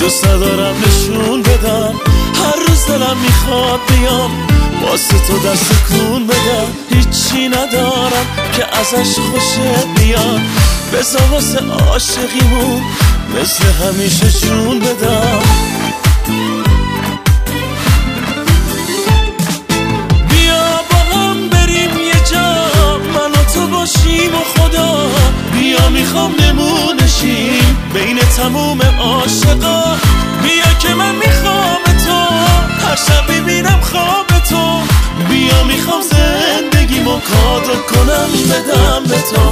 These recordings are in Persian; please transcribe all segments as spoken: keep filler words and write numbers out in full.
دوست دارم نشون بدم هر روز دلم میخواد بیام واسه تو دست کون بدم. هیچی ندارم که ازش خوشت بیاد، بذار واسه عاشقیمون مثل همیشه جون بدم. بیا با هم بریم یه جا من و تو باشیم و خدا، بیا میخوام نمونشیم بین تموم عاشقا. بیا که من میخوام تو هر شب ببینم خواب تو، بیا میخوام زندگیمو کادو کنم بدم به تو.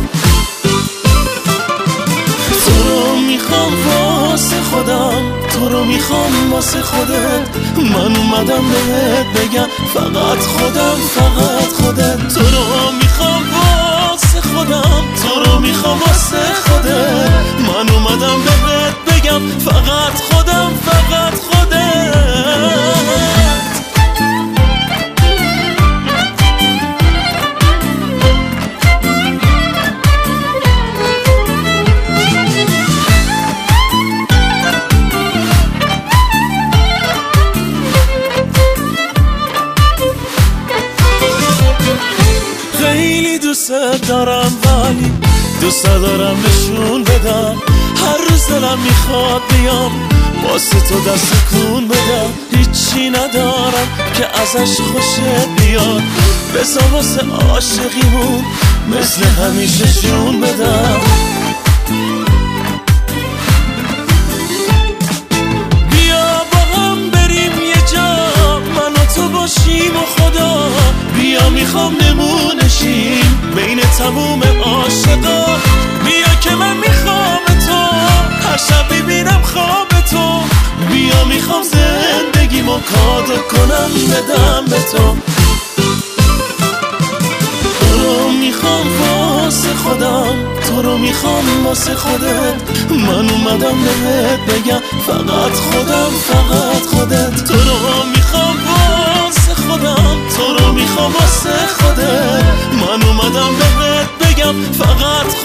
تو رو میخوام واسه خودم، تو رو میخوام واسه خودت، من اومدم بهت بگم فقط خودم فقط خودت. تو رو میخوام واسه خودم، تو رو میخوام واسه خودت، من اومدم بهت بگم فقط خودم فقط خودت. خیلی دوست دارم ولی دوست دارم نشون بدم هر روز دلم میخواد بیام واسه تو دست کون بدم. هیچی ندارم که ازش خوشت بیاد، بذار واسه عاشقیمون مثل همیشه جون بدم. بیا با هم بریم یه جا من و تو باشیم و خدا، بیا میخوام نمونشیم بین تموم عاشقا. بیا که من میخوام تو هر شب ببینم خواب تو، بیا میخوام زندگیمو کادو کنم بدم به تو. تو رو میخوام واسه خودم، تو رو میخوام واسه خودت، من اومدم بهت بگم فقط خودم فقط خودت. تو رو میخوام واسه خودم، تو رو میخوام واسه خودت، من اومدم بهت بگم فقط